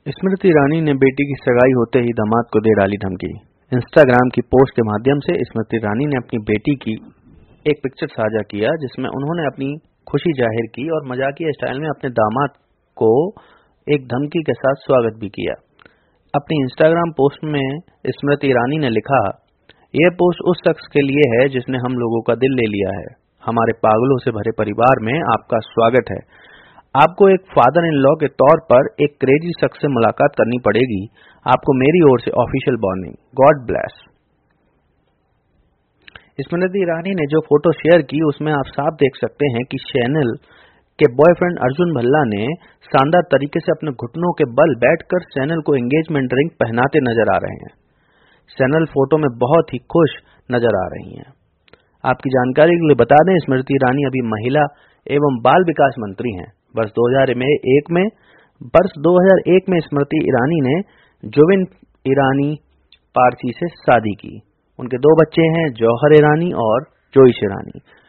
स्मृति ईरानी ने बेटी की सगाई होते ही दामाद को दे डाली धमकी। इंस्टाग्राम की पोस्ट के माध्यम से स्मृति ईरानी ने अपनी बेटी की एक पिक्चर साझा किया जिसमें उन्होंने अपनी खुशी जाहिर की और मजाकिया स्टाइल में अपने दामाद को एक धमकी के साथ स्वागत भी किया। अपनी इंस्टाग्राम पोस्ट में स्मृति ईरानी ने लिखा, यह पोस्ट उस शख्स के लिए है जिसने हम लोगों का दिल ले लिया है। हमारे पागलों से भरे परिवार में आपका स्वागत है। आपको एक फादर इन लॉ के तौर पर एक क्रेजी शख्स से मुलाकात करनी पड़ेगी। आपको मेरी ओर से official warning. God bless. Smriti Irani ने जो फोटो शेयर की उसमें आप साफ देख सकते हैं कि शैनल के बॉयफ्रेंड अर्जुन भल्ला ने शानदार तरीके से अपने घुटनों के बल बैठकर शैनल को एंगेजमेंट रिंग पहनाते नजर आ रहे हैं। शैनल फोटो में बहुत ही खुश नजर आ रही हैं। आपकी जानकारी के लिए बता दें, स्मृति ईरानी अभी महिला एवं बाल विकास मंत्री हैं। वर्ष 2001 में स्मृति ईरानी ने जोविन ईरानी पारसी से शादी की। उनके 2 बच्चे हैं, जौहर ईरानी और जोइश ईरानी।